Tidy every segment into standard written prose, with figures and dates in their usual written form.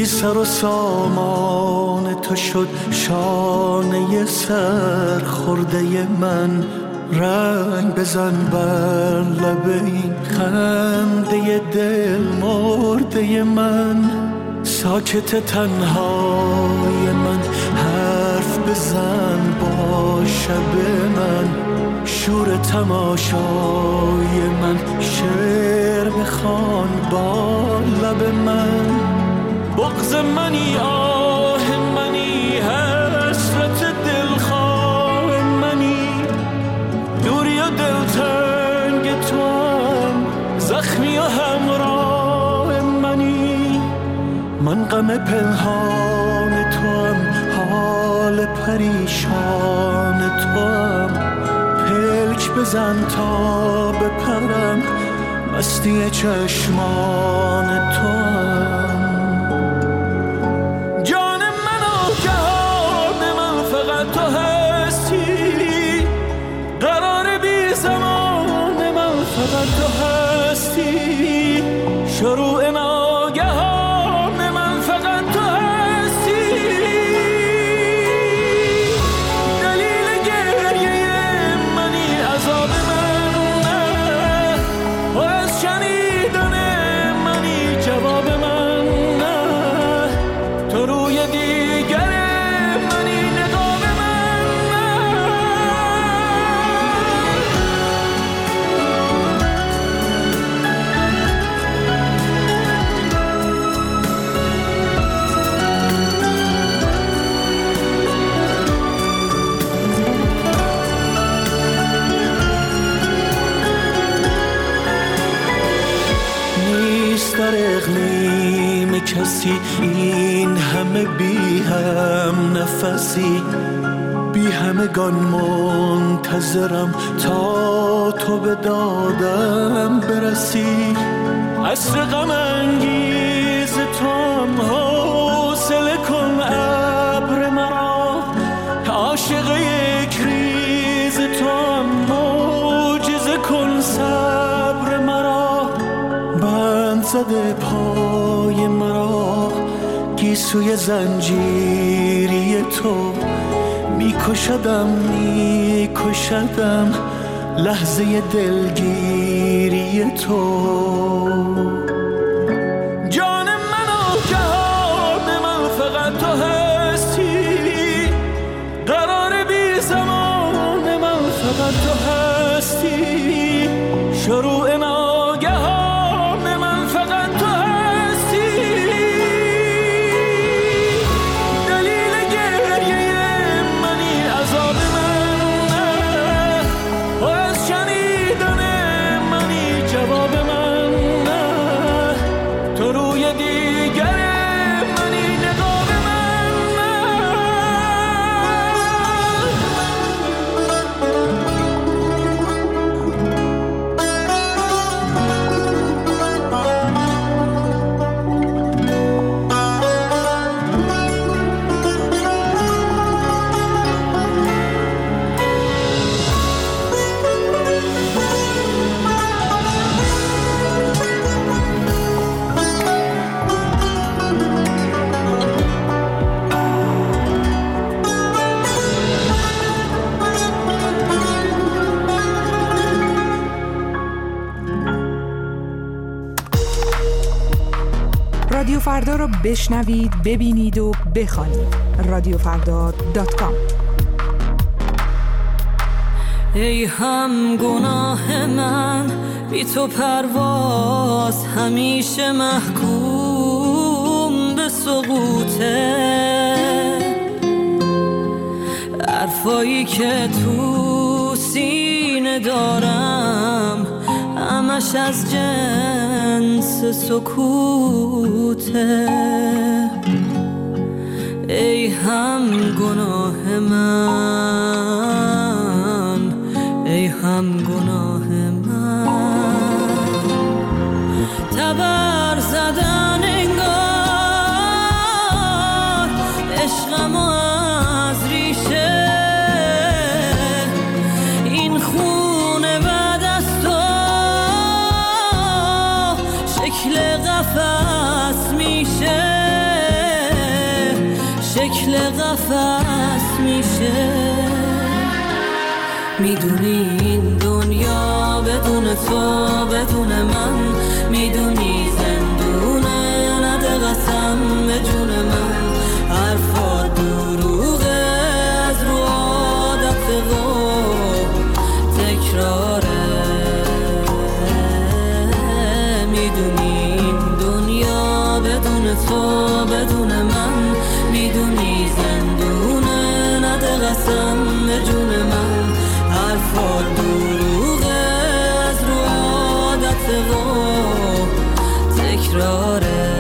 سر و سامان تو شد شانه سر خورده من. رنگ بزن بر لب این خنده دل مرده من. ساکت تنهای من حرف بزن با شب من. شور تماشای من شعر بخوان با لب من. بغض منی آه منی حسرت دلخواه منی. دوری و دلتنگ تو هم زخمی و همراه منی. من غم پنهان تو هم حال پریشان تو هم. پلک بزن تا بپرم مستی چشمان تو هم. جان من و جهان من فقط تو هستی. قرار بی زمان من فقط تو هستی. شروع ناگهان من فقط تو هستی. دلیل گریه منی عذاب من نه. و از شنیدن منی جواب من نه. تو روی دیگر منی نقاب من نه. نیست در اقلیم کسی این همه بی هم نفسی. بی همگان منتظرم تا تو به دادم برسی. عصر غم انگیز تو هم حوصله کن ابر مرا. عاشق یک ریز تو هم معجزه کن صبر مرا. بند زده پای مرا گیسوی زنجیری تو. میکشدم لحظه دلگیری تو. جان من و جهان من فقط تو هستی. قرار بی زمان من فقط تو هستی. شروع ناگهان من فقط تو هستی. دلیل گریه منی عذاب من نه. و از شنیدن منی جواب من نه. تو روی دیگر منی نقاب من نه. رادیو فردا رو بشنوید، ببینید و بخوانید. رادیوفردا.com. ای هم گناه من بی تو پرواز همیشه محکوم به سقوطه. حرفایی که تو سینه دارم همش از جنس سکوته. ای هم گناه من، ای هم گناه من. تبر زدن انگار عشقم از ریشه. این خونه بعد از تو شکل قفس میشه. شکل قفس میشه. میدونی این دنیا بدون تو بدون من، میدونی زندونه نده قسم به جون من. حرفا دروغه از رو عادت و تکراره. میدونی این دنیا بدون تو بدون من، میدونی زندونه نده قسم به جون من. حرفا دروغه از رو عادت و تکراره.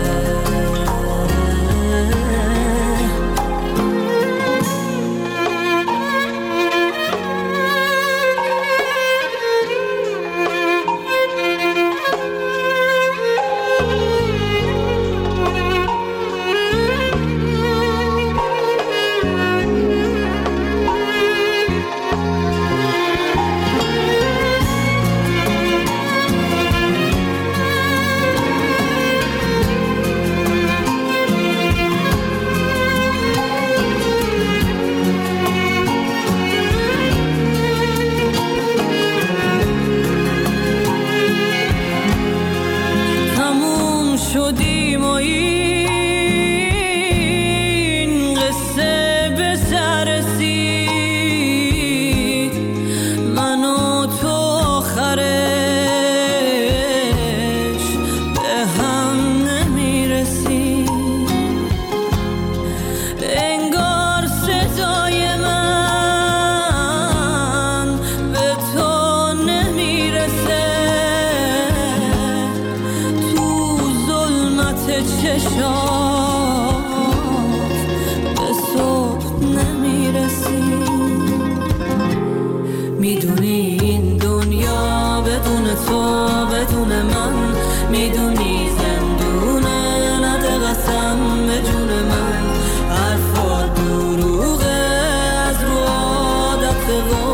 میدونی این دنیا بدون تو بدون من، میدونی زندونه نده قسم به جون من. حرفا دروغه از رو عادت و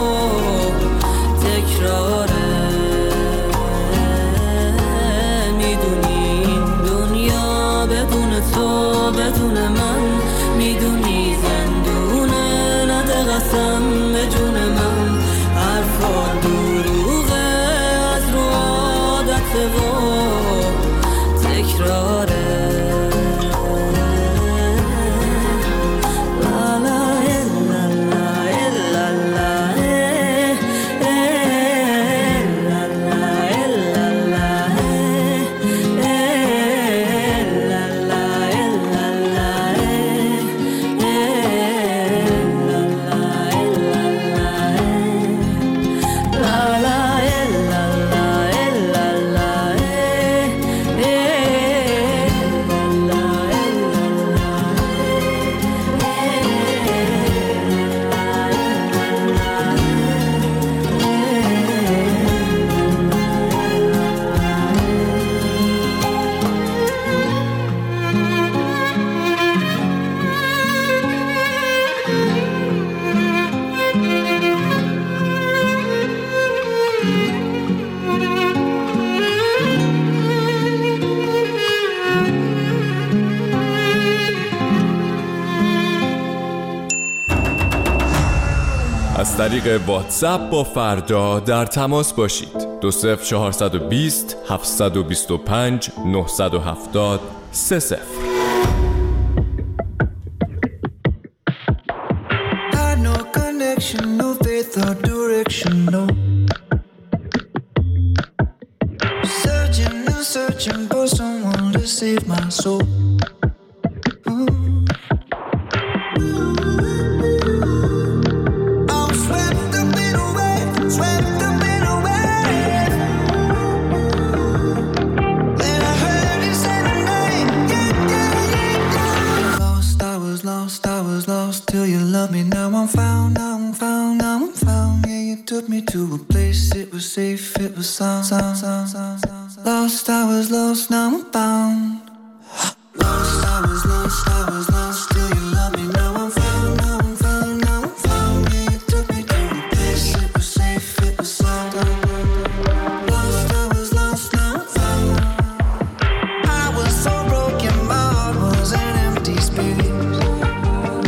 تکراره. میدونی این دنیا بدون تو بدون من، میدونی زندونه نده قسم به جون من. حرفا دروغه از رو عادت و تکراره. از طریق واتساپ با فردا در تماس باشید. 20420 725 970 30. No connection, no faith or direction, no. Searching for someone to save my soul. Took me to a place, it was safe, it was sound. Lost, I was lost, now I'm found. Lost, I was lost, I was lost, till you love me, now I'm found, now I'm found, now I'm found. Yeah, you took me to a place, it was safe, it was sound. Lost, I was lost, now I'm found. I was so broken, my heart was an empty space.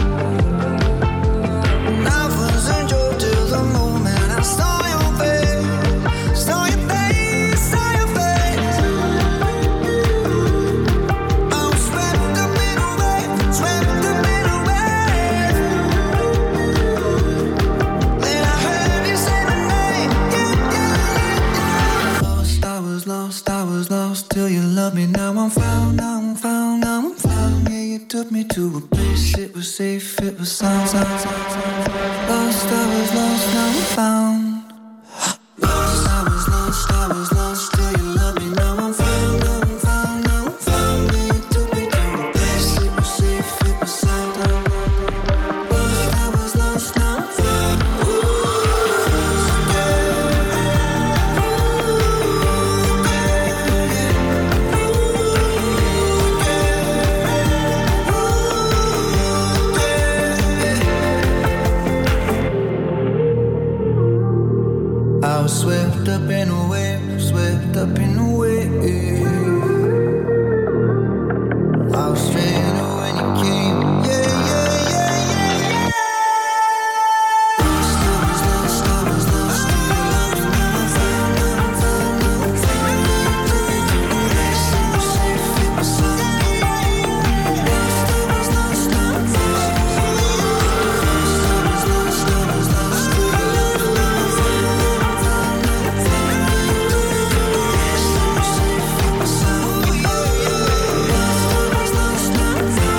took me to a place, it was safe, it was sound. Lost, I was lost, now I'm found. Lost, I was lost, I was lost. Do you love me? Now I'm found, now I'm found, now I'm found. You took me to a place, it was safe, it was sound. Lost, I was lost, now I'm found. I was swept up in a wave, swept up in a wave. I was straight when you came, yeah, yeah, yeah, yeah, yeah. Lost, I was lost, I was lost. Do you love me? Now I'm found, now I'm found, now I'm found. Took me to a place, it was safe, it was sound. Lost, I was lost, now I'm found. Lost, I was lost, I was lost. Do you love me? Now I'm found, now I'm found, now I'm found. Place, it was safe, it was sound. Lost, I was lost, now I'm found.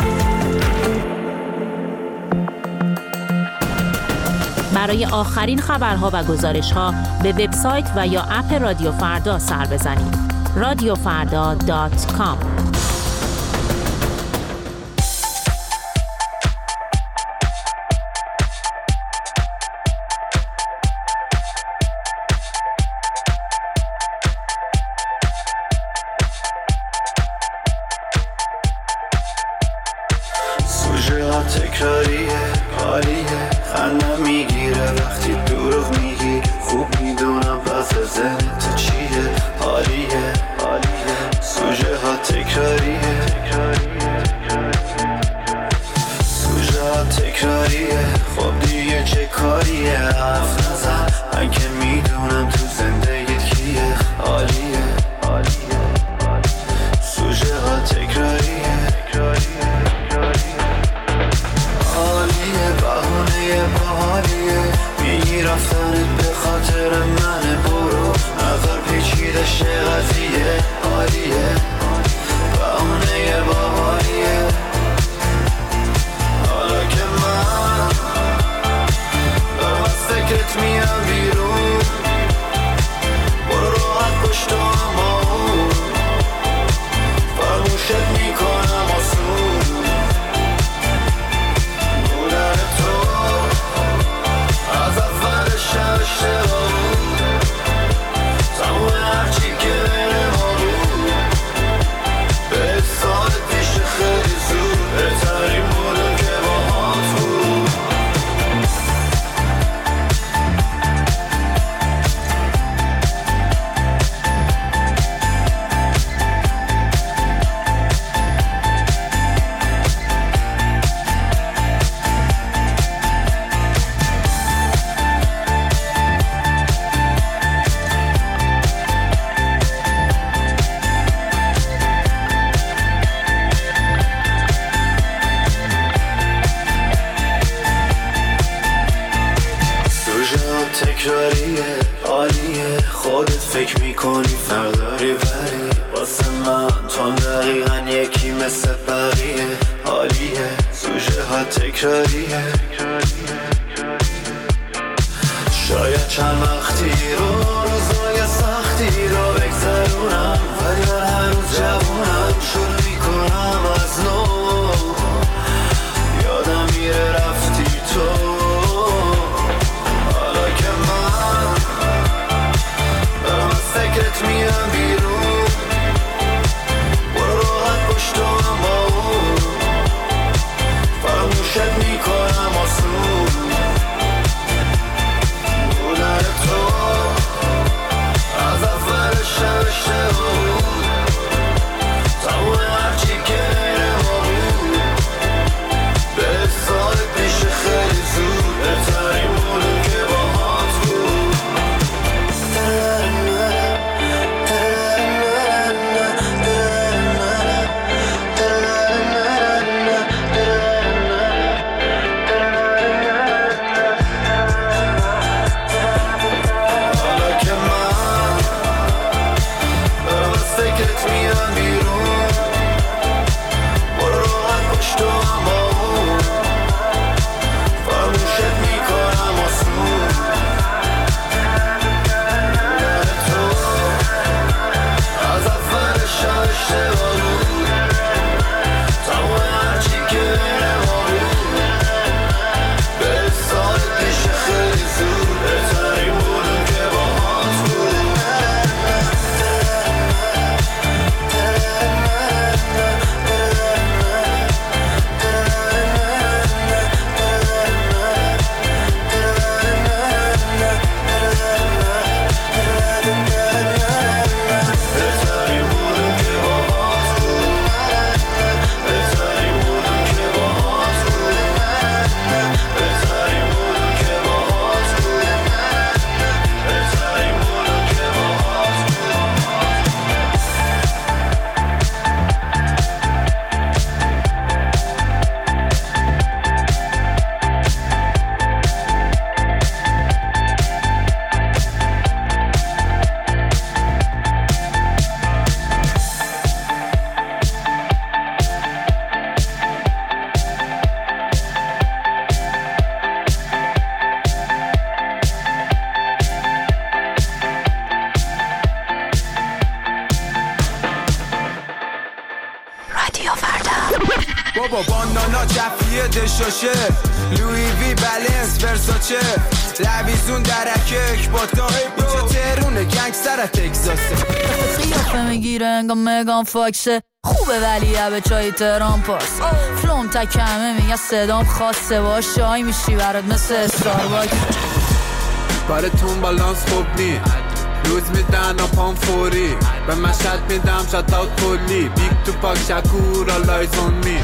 برای آخرین خبرها و گزارش‌ها به وبسایت و یا اپ رادیو فردا سر بزنید. radiofarda.com. سوژه ها تکراریه، حالیه، خندم میگیره وقتی دروغ میگی. خوب میدونم پس ذهنت چیه، حالیه، حالیه. سوژه ها تکراریه، سوژه ها تکراریه. خب دیگه چه کاریه، حرف نزن، من که میدونم تو زندگیت کیه، حالیه، حالیه. سوژه ها تکراریه، حالیه، بهونه باحالیه. میگی رفتنت به خاطر منه، برو نظر پیچیده شه قضیه، حالیه، بهونه باحالیه. حالا که من دارم از فکرت میام بیرون، برو راحت پشت هم آون، فراموشت میکنم آسون. بودن تو از اولش اشتباه بود، تموم هرچی که بین ما بود. به سال پیش خیلی زود بهترین بودم که باهات بود. تکراریه، حالیه، خودت فکر میکنی فرق داری ولی واسه من تو هم دقیقا یکی مثل بقیه، حالیه. سوژه ها تکراریه، شاید چند وقتی رو روزای سختی رو بگذرونم، ولی من هنوز جوونم، شروع میکنم از نو. یادم میره رفتی تو، فکرت میام بیرون، برو راحت پشت هم باون، فراموشت میکنم آسون. بودن تو بابا بانانا جفیه دشاشه لوی وی بلنس ورساچه لویزون درکک با تا اینجا تهرونه گنگستر تگزاسه قیافه میگیره انگاه مگان فاکسه خوبه ولی به چای تهران پاس فلوم تکمه میگه صدام خاصه باش شای میشی برات مثل استارباکس بارتون بالانس خوب نی روز میدن و پام فوری به مشهد میدم شات اوت کلی بیگ تو پاک شکور آلایز اون می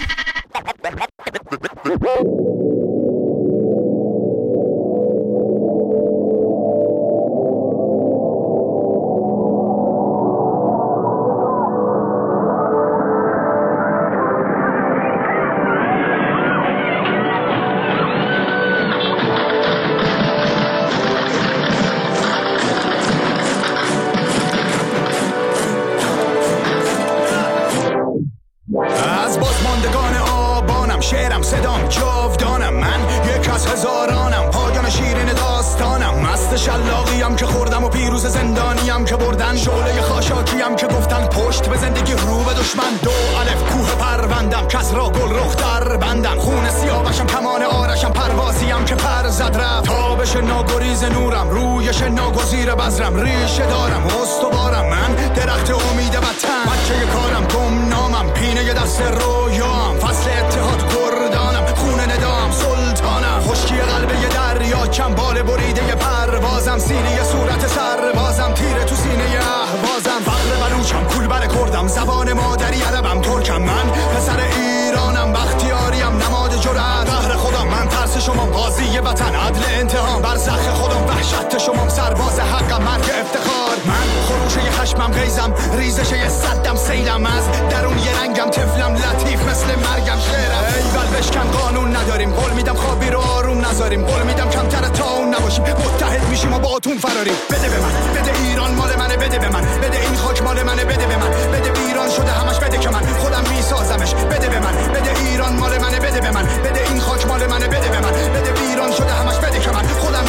از بازماندگان آبانم شعرم صدام جاودانم من یک از هزارانم پایان شیرین داستانم مست شلاقیم که خوردم و پیروز زندانیم که بردن شعله خاشاکیم که گفتن پشت به زندگی رو به دشمن 2 الف کوه پروندم کس را گل رخ در بندم خون سیاوشم کمان آرشم پروازیم که پر زد رفت تابش ناگریز نورم رویش ناگزیر بذرم ریشه دارم استوارم من درخت امید وطن بچه کارم گمنامم پینه دست رویام فصل اتحاد کردانم خون ندام سلطانم خشکی قلب یه دریا کم بال بریده پروازم سینه صورت سربازم تیره تو سینه اهوازم فقر بلوچم کول بر کردم زبان مادری عربم ترکم من پسر ایرانم بختیاریم نماد جرأت قهر خودم من ترس شما قاضی وطن عدل انتقام برزخ خودم وحشت شما سرباز حقم مرگ افتخار من خروشه ی خشمم غیزم ریزش ی صدم سیلم از درون یه رنگم طفلم لطیف مثل مرگم شعرم ایول بشکن قانون نداریم قول میدم خوابی رو آروم نذاریم قول میدم کمتر تا اون نباشیم متحد میشیم و با اتون فراریم بده به من بده ایران مال منه بده به من بده این خاک مال منه بده به من بده ایران شده همش بده که من خودم میسازمش بده به من بده ایران مال منه بده به من بده این خاک مال منه بده به من بده ایران شده همش بده که من خودم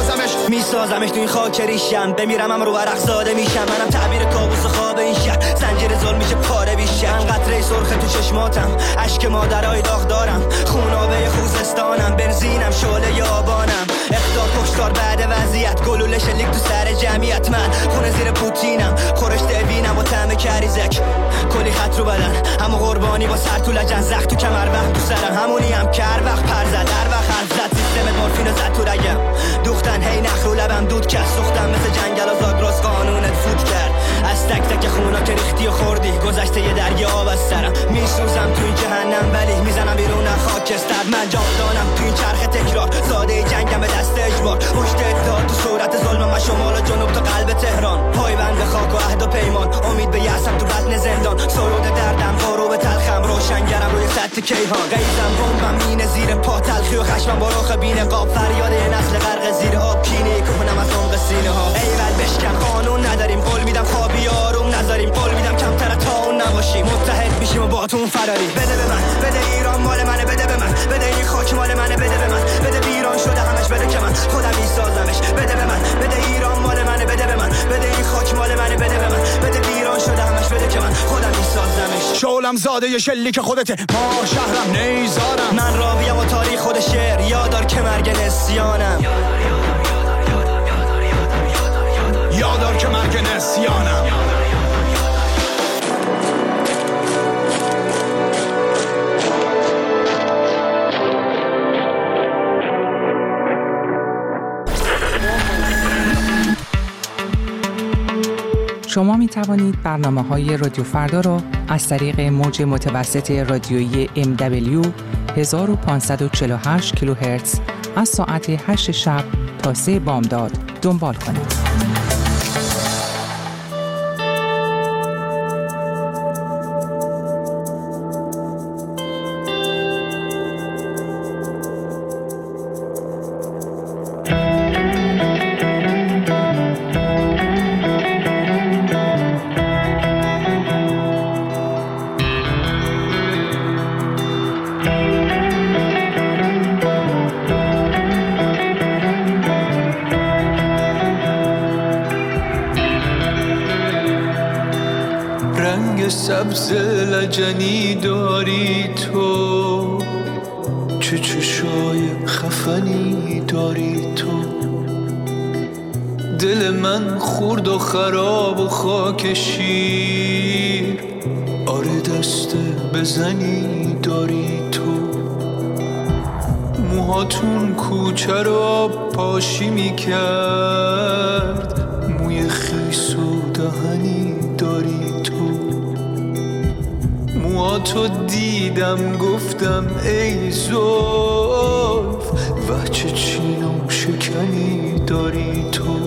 میسازمش تو این خاک ریشم بمیرم هم رو ورق زاده میشم منم تعبیر کابوس و خواب این شهر زنجیر ظلم میشه پاره بیشم قطره سرخ تو چشماتم اشک مادرای داغ دارم خونابه خوزستانم بنزینم شعله یابانم اختار کشتار بعد وضعیت گلوله شلیک تو سر جمعیت من خونه زیر پوتینم خورش دوینم و طعم کریزک کلی خط رو بدن همو قربانی با سر تو لجن زخ تو کمر وقت تو سرم همونی هم کر وقت پر زد در وقت حرف زد سیستم مورفین زد تو رگم دوختن هی نخ رو لبم دود کرد سوختم مثل جنگل و زاگرس قانونت فوت کرد از تک تک خونا که ریختی و خوردی گذشته یه دریا آب از سرم میسوزم تو این جهنم ولی میزنم بیرون خاکستر من جاودانم تو این چرخ تکرار ساده جنگم به دست اجبار پشت اتحاد تو صورت ظلمم و شمال و جنوب تا قلب تهران پایبند خاک و عهد و پیمان امید به یأسم تو بطن زندان سرود دردم غروب تلخم روشنگرم روی سطح کیهان غیظم بمبم مینه زیر پا تلخی و خشمم با رخ بی نقاب فریاد یه نسل غرق زیر آب کینه کنم از عمق سینه ها ایول بشکن قانون نداریم قول میدم خوابی آروم نذاریم قول میدم کمتر تا اون نباشیم متحد میشیم و با تون فراری بده به من بده ایران مال منه بده به من بده این خاک مال منه بده به من بده ایران شده همش بده که من خودم میسازمش بده به من بده ایران مال منه بده به من بده این خاک مال منه بده به من بده ایران شده همش بده که من خودم میسازمش شعلم زاده ی شلیک خودته ما شهرم نیزارم من راویم و تاریخ خود شعر یادار که مرگ نسیانم یادار که مرگ نسیانم شما می توانید برنامه‌های رادیو فردا را از طریق موج متوسط رادیویی MW 1548 کیلوهرتز از ساعت 8 شب تا 3 بامداد دنبال کنید. سبز لجنی داری تو چه چشای خفنی داری تو، دل من خورد و خراب و خاک شیر. آره دست بزنی داری تو، موهاتون کوچه رو آب پاشی میکرد، موی خیس و دهنی داری تو. موهاتو دیدم گفتم ای زلف، و چه چین و شکنی داری تو.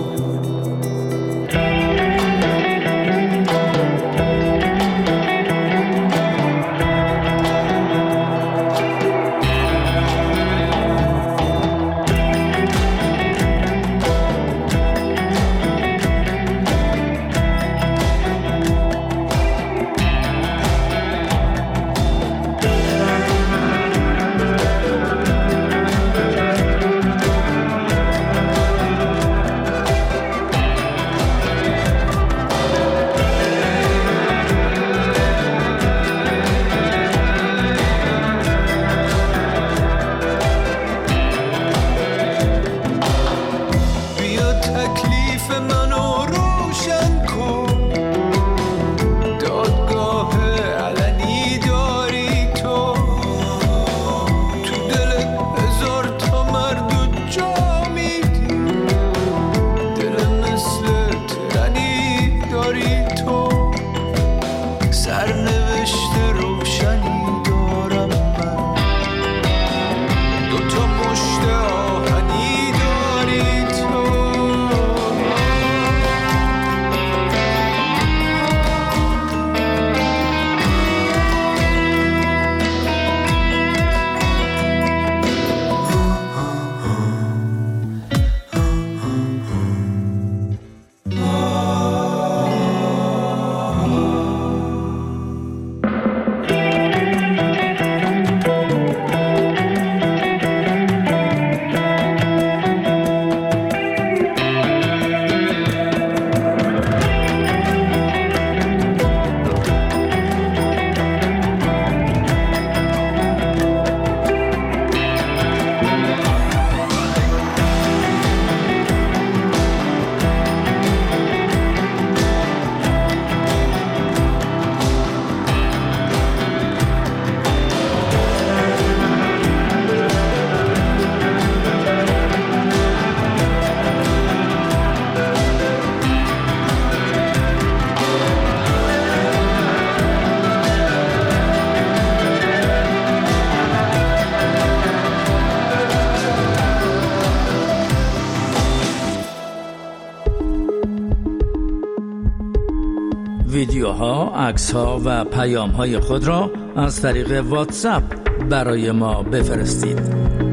ویدیوها، عکس‌ها و پیام‌های خود را از طریق واتساپ برای ما بفرستید.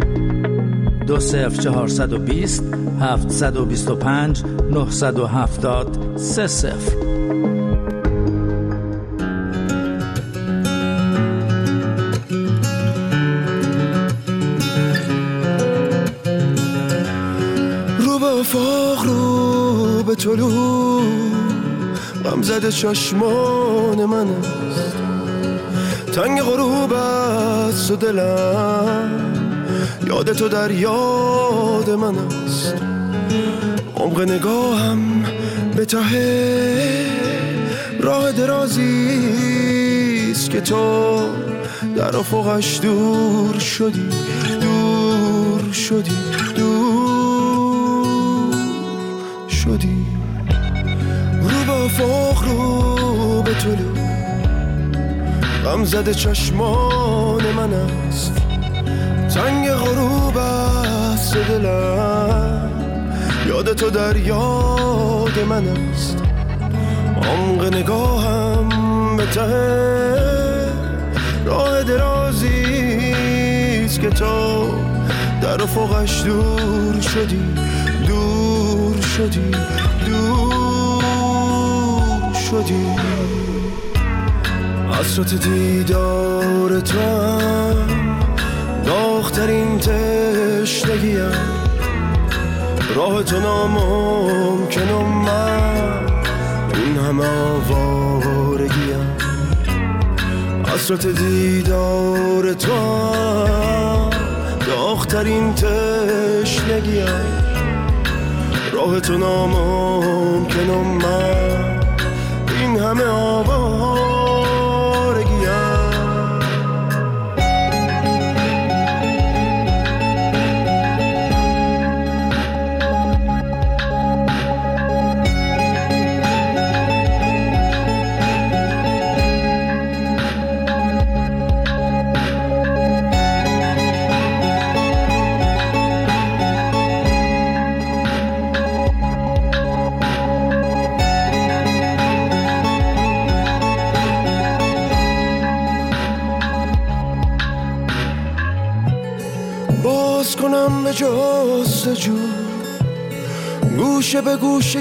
20420 725 970 30. رو به افاق، رو به طلوع، غم زده چشمان من است، تنگ غروب است و دلم یاد تو در یاد من است. عمق نگاهم به ته راه درازیست که تو در افقش دور شدی، دور شدی، دور شدی. رو به افق، رو به طلوع، غم زده چشمان من است، تنگ غروب است دلم یاد تو در یاد من است. عمق نگاهم به ته راه درازیست که تو در افقش دور شدی، دور شدی، دور شدی. حسرت دیدار تو هم داغ‌ترین تشنگیم، راه تو ناممکن و من این همه آوارگیم. حسرت دیدار تو هم آخرین تشنگیم، راه تو ناممکنم من این همه آوارگیم. کنم به جستجو گوشه به گوشه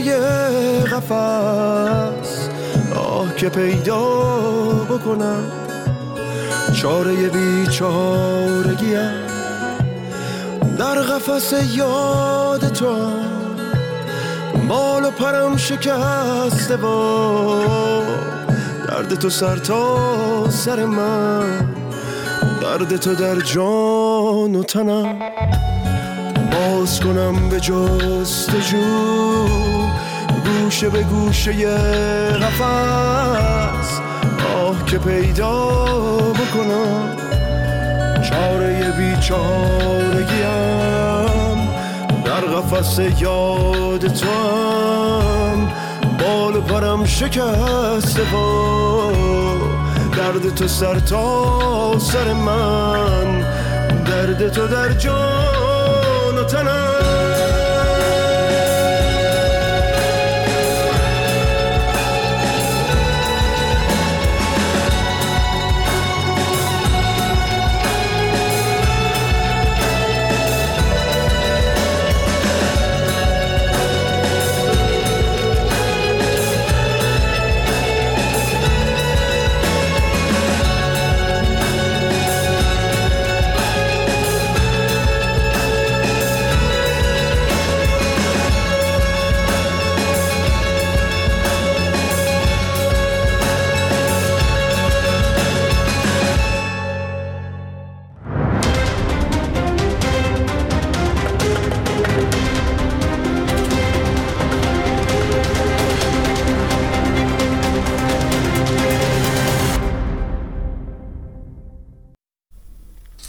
قفس، آه که پیدا بکنم چاره بیچارگیم. در قفس یاد تو بال و پرم شکسته با درد تو سر تا سر من، درد تو در جان و تنم. باز کنم به جستجو گوشه به گوشه قفس، آه که پیدا بکنم چاره بیچارگیم. در قفس یاد تو هم بال و پرم شکسته با درد تو سر تا سر من، درد تو در جان